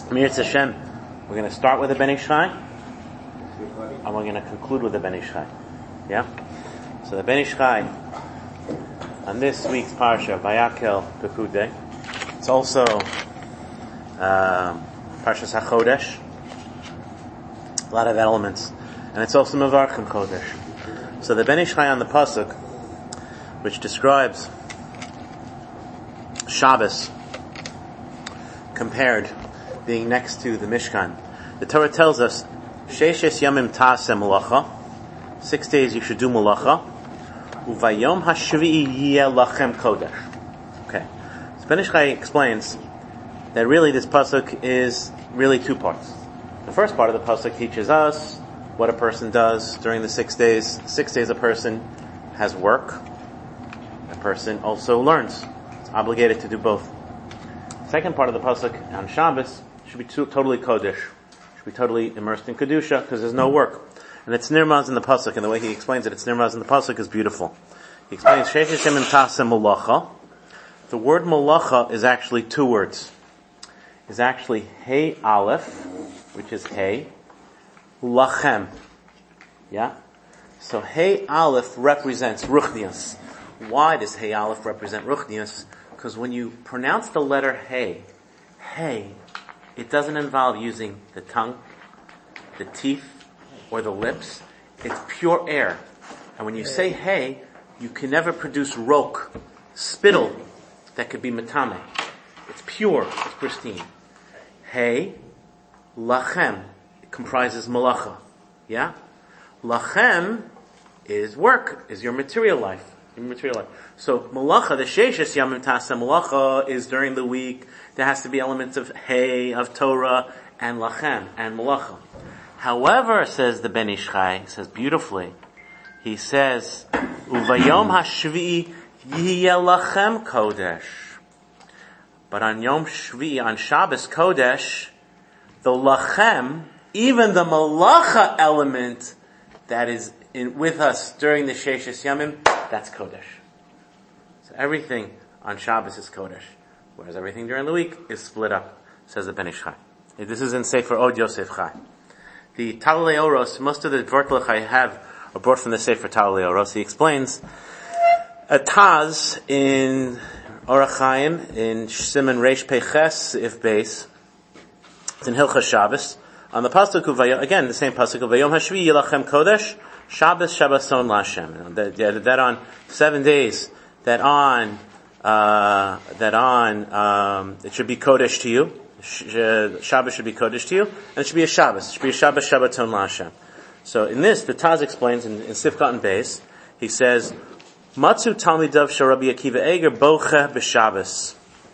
Mirz Hashem, we're going to start with the Ben Ish Chai, and we're going to conclude with the Ben Ish Chai. Yeah? So the Ben Ish Chai, on this week's Parsha, Vayakel Pekudei, it's also Parshas HaChodesh, a lot of elements, and it's also Mevarchim Chodesh. So the Ben Ish Chai on the Pasuk, which describes Shabbos compared being next to the Mishkan. The Torah tells us, Sheishes Yamim Ta'aseh Malacha, 6 days you should do Malacha, Uvayom HaShvi'i Yeh Lachem Kodesh. Okay. So Ben Ish Chai explains that really this pasuk is really two parts. The first part of the pasuk teaches us what a person does during the 6 days. 6 days a person has work. A person also learns. It's obligated to do both. Second part of the pasuk on Shabbos should be totally kodesh. Should be totally immersed in kedusha because there's no work. And it's nirmaz in the pasuk, and the way he explains it, it's nirmaz in the pasuk is beautiful. He explains Sheish Hashem Ta'aseh Malacha. The word malacha is actually two words. Is actually Hey Aleph, which is Hey, Lachem. Yeah? So Hey Aleph represents Ruchnius. Why does Hey Aleph represent Ruchnius? Because when you pronounce the letter Hey, it doesn't involve using the tongue, the teeth, or the lips. It's pure air. And when you say Hey, you can never produce rok, spittle, that could be matame. It's pure, it's pristine. Hey, lachem, it comprises malacha. Yeah? Lachem is work, is your material life. So malacha, the sheishes yamim ta'aseh malacha, is during the week. There has to be elements of hey, of Torah, and lachem, and malacha. However, says the Ben Ish Chai, says beautifully, he says, uvayom hashvi'i yiyeh lachem kodesh. But on Yom Shvi, on Shabbos Kodesh, the lachem, even the malacha element that is with us during the Sheishes Yamim, that's Kodesh. So everything on Shabbos is Kodesh, whereas everything during the week is split up, says the Ben Ish Chai. This is in Sefer Od Yosef Chai. The Talei Oros, most of the Vortlech I have are brought from the Sefer Talei Oros. He explains a Taz in Orach Chaim, in Siman Reish Peches, if base, it's in Hilchas Shabbos, on the pasuk of again the same pasuk of Vayom Hashvi Yilachem Kodesh, Shabbos Shabboson Lashem. That on 7 days, that on it should be Kodesh to you. Shabbos should be Kodesh to you, and it should be a Shabbos. It should be a Shabbos Shabboton Lashem. So in this, the Taz explains in Sifkat and Beis, he says, Matzu Talmidav Shel Rabbi Akiva Eger Boche b'Shabbos.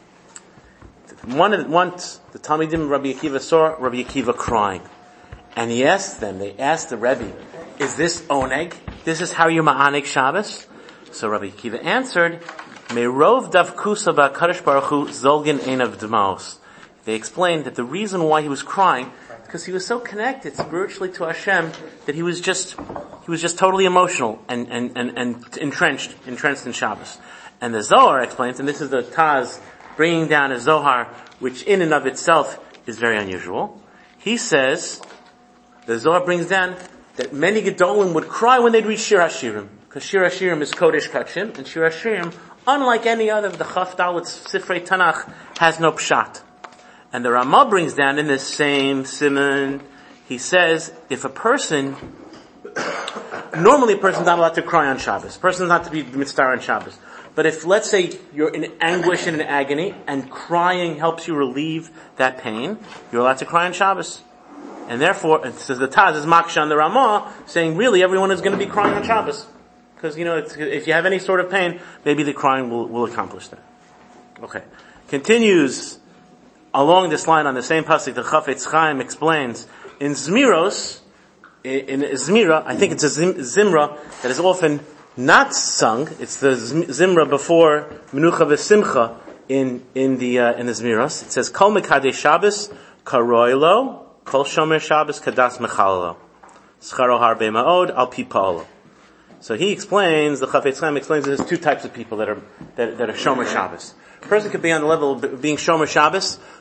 Once the Talmidim of Rabbi Akiva saw Rabbi Akiva crying, and they asked the Rebbe, "Is this oneg? This is how you ma'anig Shabbos?" So Rabbi Akiva answered, "Meirov davkusa ba'Kadosh Baruch Hu zolgin einav dmaos." They explained that the reason why he was crying because he was so connected spiritually to Hashem that he was just totally emotional and entrenched in Shabbos. And the Zohar explains, and this is the Taz bringing down a Zohar, which in and of itself is very unusual. He says, the Zohar brings down that many Gedolim would cry when they'd read Shir HaShirim, because Shir HaShirim is Kodesh Kachim, and Shir HaShirim, unlike any other of the Chaf Dalet Sifrei Tanakh, has no pshat. And the Ramah brings down in this same Siman, he says, if a person, normally a person's not allowed to cry on Shabbos. A person's not to be mitzvah on Shabbos. But if, let's say, you're in anguish and in agony, and crying helps you relieve that pain, you're allowed to cry on Shabbos. And therefore, it says the Taz is Maksha on the Ramah, saying really everyone is going to be crying on Shabbos. Because, if you have any sort of pain, maybe the crying will accomplish that. Okay. Continues along this line on the same pasuk, the Chafetz Chaim explains, in Zmiros, in Zmira, I think it's a Zimra that is often not sung. It's the Zimra before Menucha v'Simcha in the Zmiros. It says, Kol Mekadei Shabbos karoilo, Kol Shomer Shabbos kadas mechalalo, Scharo harbe ma'od al pi pa'olo. So he explains, the Chafetz Chaim explains that there's two types of people that are Shomer Shabbos. A person could be on the level of being Shomer Shabbos,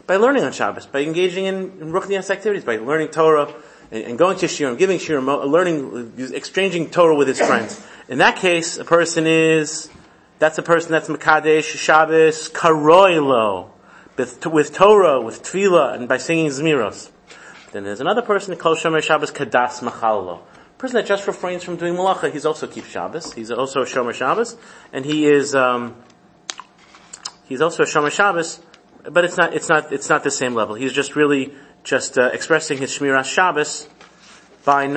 By learning on Shabbos, by engaging in Ruchnias activities, by learning Torah, and going to Shiurim, giving Shiurim, learning, exchanging Torah with his friends. In that case, that's a person that's Mekadesh Shabbos Karoilo, with Torah, with Tefillah, and by singing Zmiros. Then there's another person, Kol Shomer Shabbos Kadas Machallo. A person that just refrains from doing Malacha, he's also keeps Shabbos, he's also a Shomer Shabbos, and he's also a Shomer Shabbos, but it's not the same level. He's just really expressing his Shmiras Shabbos by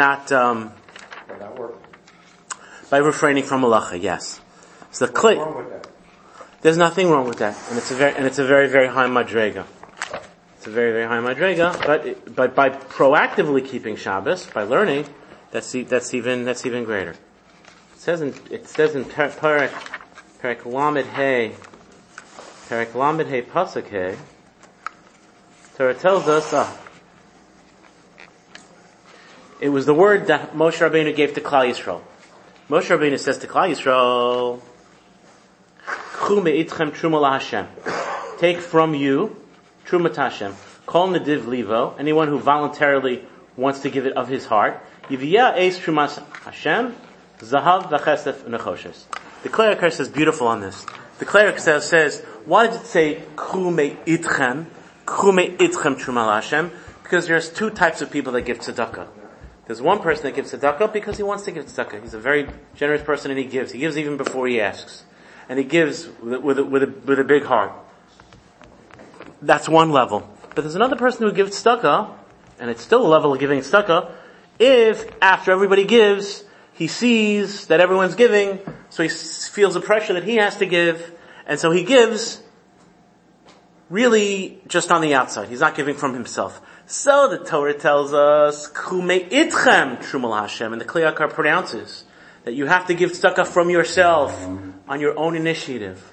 by refraining from Malacha, yes. So there's nothing wrong with that. And it's a very, very high madrega. It's a very, very high madrega, but by proactively keeping Shabbos, by learning, that's even greater. It says in Perek Lamed Hey Pasuk Hey, Torah tells us, it was the word that Moshe Rabbeinu gave to Klal Yisrael. Moshe Rabbeinu says to Klal Yisrael, Chu me'itchem truma laHashem. Take from you truma to Hashem. Kol nediv livo, anyone who voluntarily wants to give it of his heart. Yiviyah eis trumas Hashem, zahav v'chesef nechoshes. The Klerikar says beautiful on this. The Klerikar says, why did it say Chu me'itchem truma laHashem? Because there's two types of people that give tzedakah. There's one person that gives tzedakah because he wants to give tzedakah. He's a very generous person and he gives. He gives even before he asks. And he gives with a big heart. That's one level. But there's another person who gives tzedakah, and it's still a level of giving tzedakah, if after everybody gives, he sees that everyone's giving, so he feels the pressure that he has to give, and so he gives really just on the outside. He's not giving from himself. So the Torah tells us, Kumei itchem trumal Hashem, and the Kli Yakar pronounces that you have to give tzedakah from yourself on your own initiative.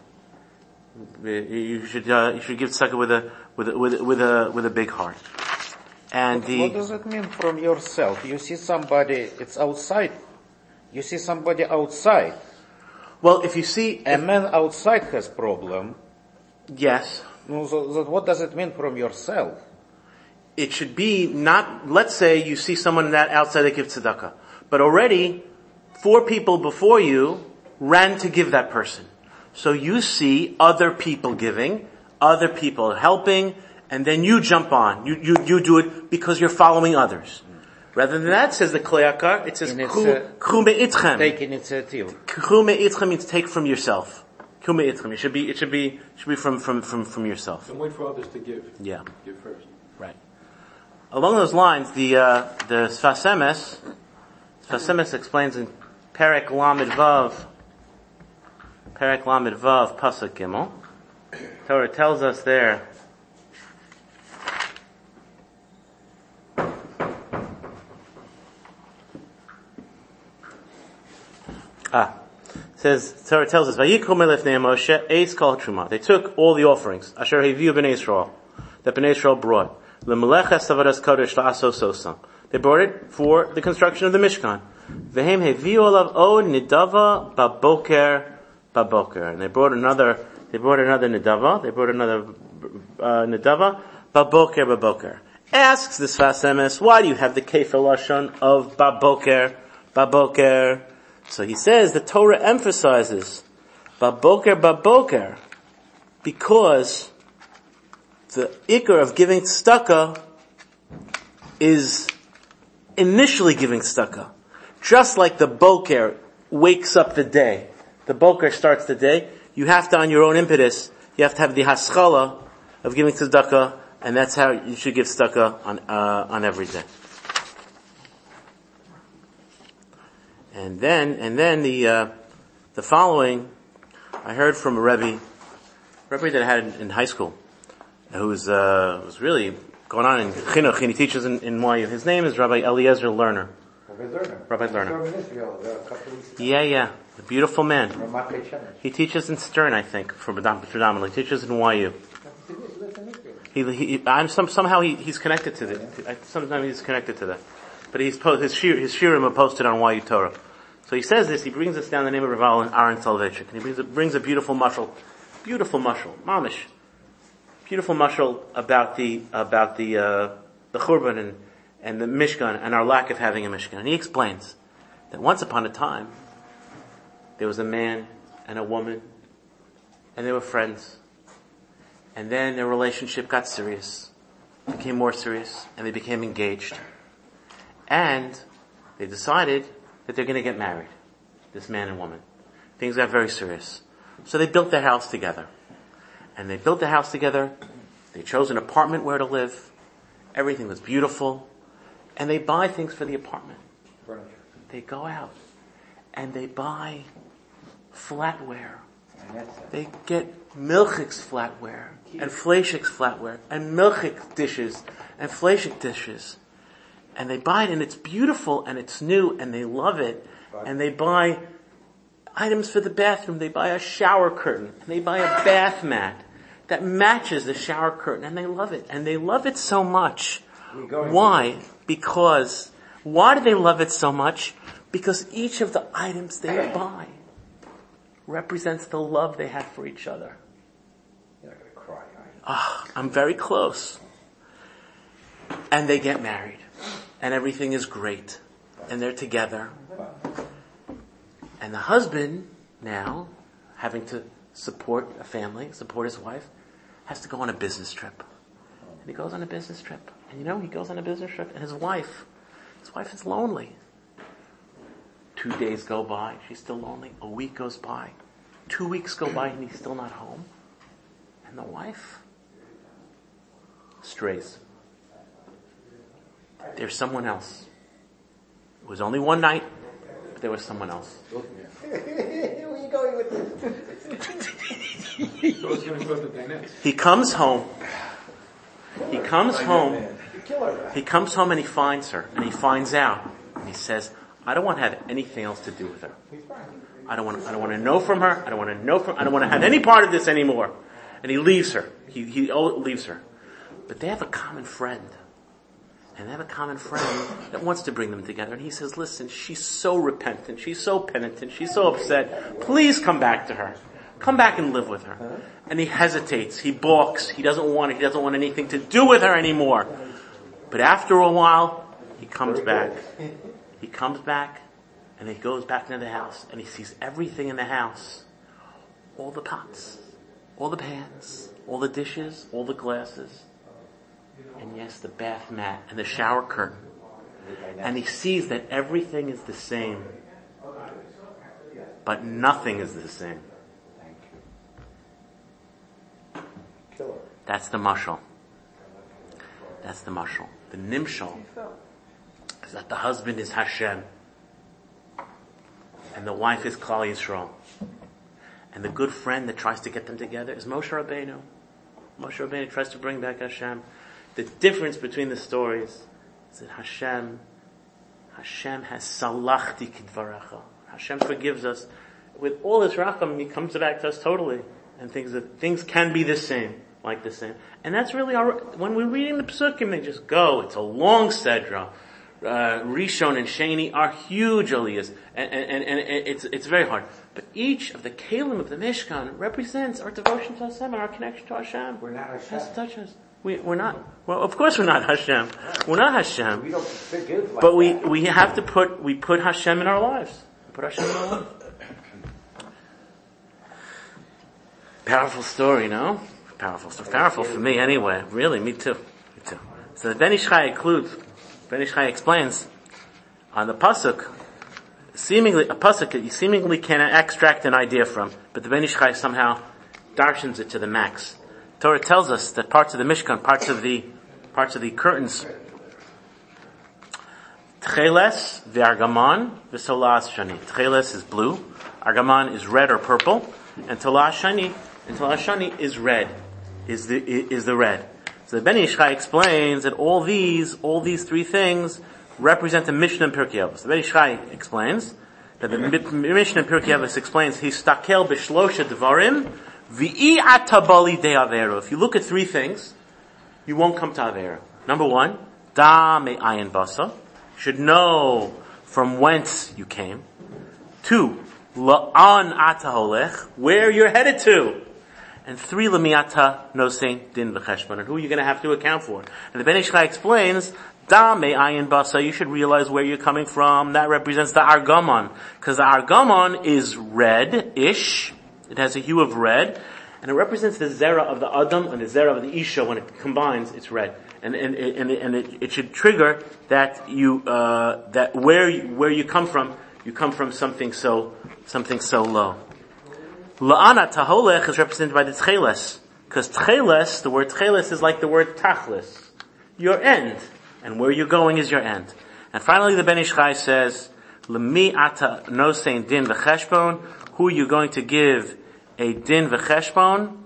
You should give tzedakah with a big heart. And what does it mean from yourself? You see somebody, it's outside. You see somebody outside. Well, if you see a man outside has problem. Yes. No, so what does it mean from yourself? It should be not, let's say you see someone that outside that gives tzedakah, but already 4 people before you ran to give that person. So you see other people giving, other people helping, and then you jump on. You do it because you're following others. Rather than that, says the Kli Yakar, it says Chu me'itchem. Take initiative. Chu me'itchem means take from yourself. Chu me'itchem. It should be from yourself. Don't wait for others to give. Yeah. Give first. Right. Along those lines, the Sfas Emes explains in Perek Lamed Vav, Pasuk Gimel. Torah tells us there, Torah tells us, Vayikru melefnei Moshe, eis kol truma. They took all the offerings, Asher heviu b'nei Yisrael, that b'nei Yisrael brought. L'meleches avodas kodesh la'asos osam. They brought it for the construction of the Mishkan. Vehem heviu olav od nidava baboker. And they brought another nidava, nidava baboker. Asks the Sfas Emes, why do you have the kefir lashon of baboker? So he says the Torah emphasizes baboker, because the ikar of giving tzedakah is initially giving tzedakah. Just like the boker wakes up the day, the boker starts the day, you have to, on your own impetus, you have to have the haskalah of giving tzedakah, and that's how you should give tzedakah on every day. And then the following, I heard from a Rebbe that I had in high school, who was really going on in chinuch, and he teaches in YU. His name is Rabbi Eliezer Lerner. Rabbi Lerner. Yeah, a beautiful man. He teaches in Stern, I think, predominantly. He teaches in YU. Somehow he's connected to that. Sometimes he's connected to that. But his shiurim are posted on YU Torah. So he says this, he brings us down the name of Rav Aaron Soloveitchik, and he brings a beautiful mashal, mamish. beautiful mashal about the Churban and the Mishkan and our lack of having a Mishkan. And he explains that once upon a time, there was a man and a woman, and they were friends. And then their relationship got serious, became more serious, and they became engaged. And they decided that they're going to get married, this man and woman. Things got very serious. So they built their house together. And they built the house together. They chose an apartment where to live. Everything was beautiful. And they buy things for the apartment. They go out and they buy flatware. They get milchik's flatware and fleishik's flatware and milchik dishes and fleishik dishes. And they buy it and it's beautiful and it's new and they love it. And they buy items for the bathroom. They buy a shower curtain and they buy a bath mat that matches the shower curtain and they love it. And they love it so much. Why? Why do they love it so much? Because each of the items they buy represents the love they have for each other. You're not going to cry, are you? I'm very close. And they get married. And everything is great. And they're together. And the husband, now, having to support a family, support his wife, has to go on a business trip. And he goes on a business trip. And he goes on a business trip and his wife is lonely. 2 days go by, she's still lonely. A week goes by. 2 weeks go by and he's still not home. And the wife strays. There's someone else. It was only one night, but there was someone else. Where are you going with this? He comes home. He comes home and he finds her. And he finds out. And he says, I don't want to have anything else to do with her. I don't want to know from her. I don't want to have any part of this anymore. And he leaves her. He leaves her. But they have a common friend. And they have a common friend that wants to bring them together. And he says, listen, she's so repentant. She's so penitent. She's so upset. Please come back to her. Come back and live with her. And he hesitates. He balks. He doesn't want anything to do with her anymore. But after a while, he comes back. He comes back and he goes back into the house and he sees everything in the house. All the pots, all the pans, all the dishes, all the glasses. And yes, the bath mat and the shower curtain. And he sees that everything is the same. But nothing is the same. That's the mashal. That's the mashal. The nimshal is that the husband is Hashem. And the wife is Klal Yisrael. And the good friend that tries to get them together is Moshe Rabbeinu. Moshe Rabbeinu tries to bring back Hashem. The difference between the stories is that Hashem has salachti kidvarecha. Hashem forgives us. With all his racham, he comes back to us totally. And things can be the same, like the same. And that's really when we're reading the Pesukim, they just go. It's a long sedra. Rishon and Sheni are huge aliyahs. And it's very hard. But each of the kalim of the Mishkan represents our devotion to Hashem and our connection to Hashem. We're not Hashem. Has to touch us. We're not. Well, of course we're not Hashem. We're not Hashem. We don't forgive like but that. we have to put Hashem in our lives. Put Hashem in our lives. Powerful story, no? Powerful story. Powerful for me anyway. Really, me too. So the Ben Ish Chai explains on the pasuk, seemingly a pasuk you seemingly can extract an idea from, but the Ben Ish Chai somehow darshans it to the max. Torah tells us that parts of the Mishkan, parts of the curtains, Tcheles v'argaman v'solas shani. Tcheles is blue, argaman is red or purple, and tolas shani is red, is the red. So the Ben Ish Chai explains that all these three things represent the Mishnah in Pirkei Avos. The Ben Ish Chai explains that the Mishnah in Pirkei Avos explains histakel b'shlosha dvarim v'i atabali de avera. If you look at three things, you won't come to avera. Number one, da me'ayin basa. You should know from whence you came. 2, la'an ata holech, where you're headed to. and 3 lemiata nosein din v'cheshbon. And who are you going to have to account for? And the Ben Ish Chai explains, da me ayin basa, you should realize where you're coming from. That represents the argamon. Because the argamon is red-ish. It has a hue of red. And it represents the zera of the Adam and the zera of the Isha. When it combines, it's red. And it should trigger that that where you come from something so low. La'ana taholech is represented by the tcheles. Because tcheles, the word tcheles is like the word tachlis. Your end. And where you're going is your end. And finally the Ben Ish Chai says, L'mi ata nosein din v'cheshbon, who are you going to give a din v'cheshbon?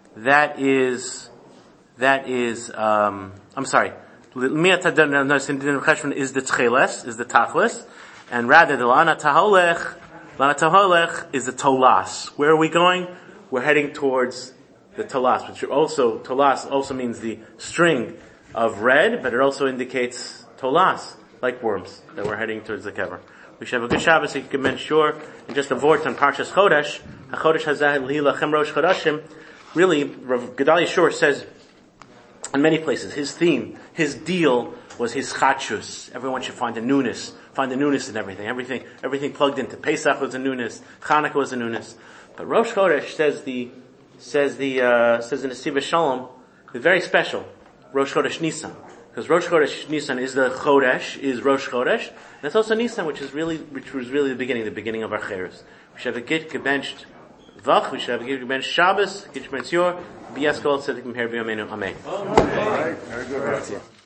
L'mi ata nosein din v'cheshbon is the tcheles, is the tachlis. And rather the la'ana taholech is the tolas. Where are we going? We're heading towards the tolas, which tolas also means the string of red, but it also indicates tolas, like worms, that we're heading towards the kever. We should have a good Shabbos, you can mention sure, and just a vort on Parshas Chodesh, HaChodesh Hazeh L'Hilachem Rosh Chodashim. Really, Rav Gedalia Shur says, in many places, his theme, his deal was his chachus. Everyone should find the newness in everything. Everything plugged into. Pesach was a newness, Chanukah was a newness. But Rosh Chodesh says in the Nesiva Shalom, the very special, Rosh Chodesh Nisan. Because Rosh Chodesh Nisan is the Chodesh, is Rosh Chodesh, and it's also Nisan, which was really the beginning of our Cheres. We should have a Git gebenched Vach, we should have a Git gebenched Shabbos, Git gebenched Yor, B'yaskol Tzedek Mher B'Yameinu, Amen. All right, very good.